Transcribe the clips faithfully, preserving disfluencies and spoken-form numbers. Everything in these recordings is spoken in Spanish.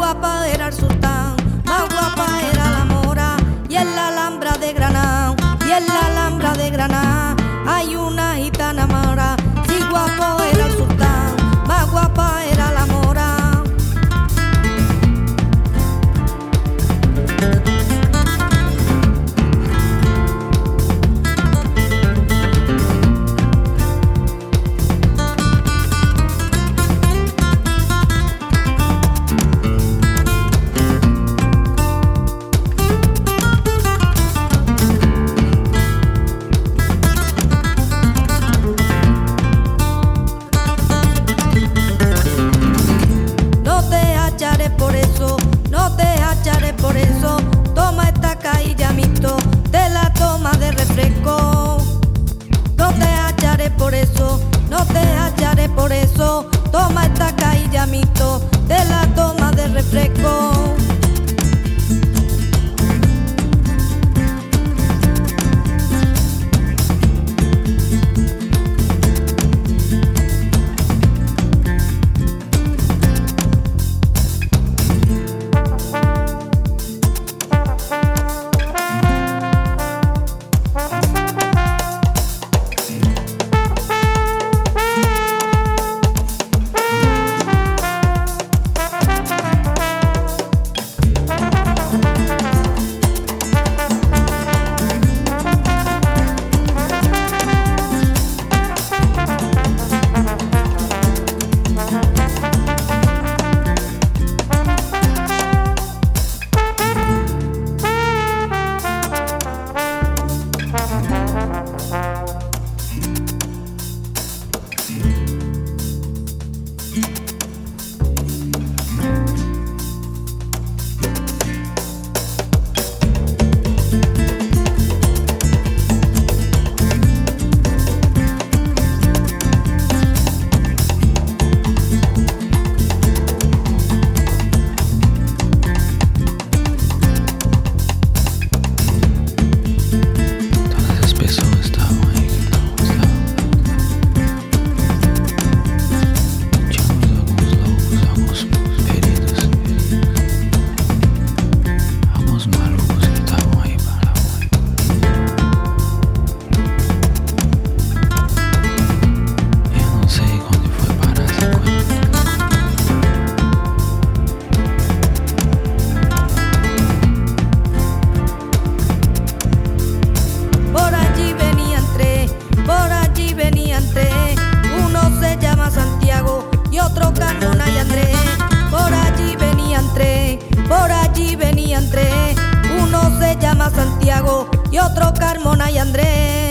guapa era el sultán, más guapa era la mora. Y en la Alhambra de Granada, y en la Alhambra de Granada hay una gitana mora. Si guapo era el sultán, más guapa era la mora. Por eso, toma esta caída mixto, te la toma de refresco. No te acharé por eso, no te acharé por eso, toma esta caída mixto, te la toma de refresco. Santiago y otro Carmona y Andrés.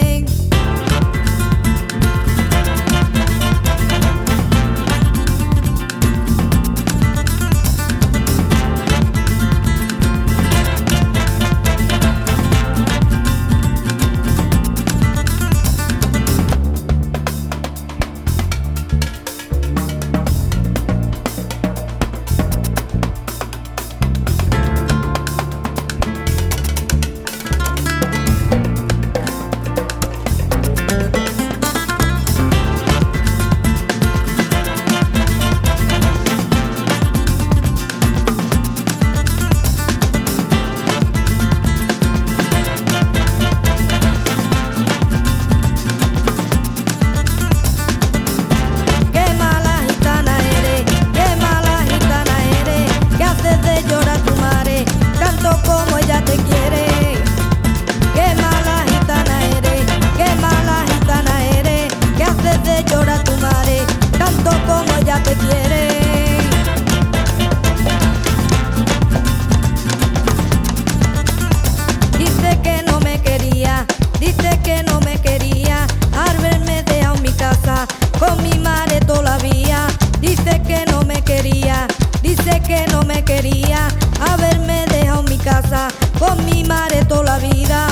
Con mi madre toda la vida.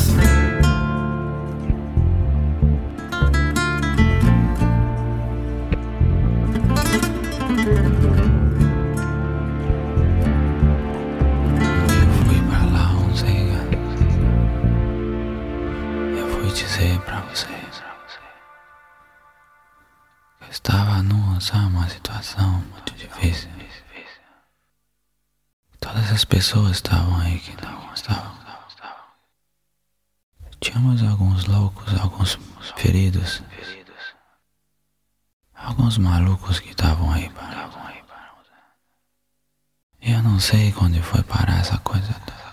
dizer pra você que eu estava numa, sabe, uma situação muito difícil. Todas as pessoas estavam aí que não estavam. Tínhamos alguns loucos, alguns feridos, alguns malucos que estavam aí parados. E eu não sei quando foi parar essa coisa toda.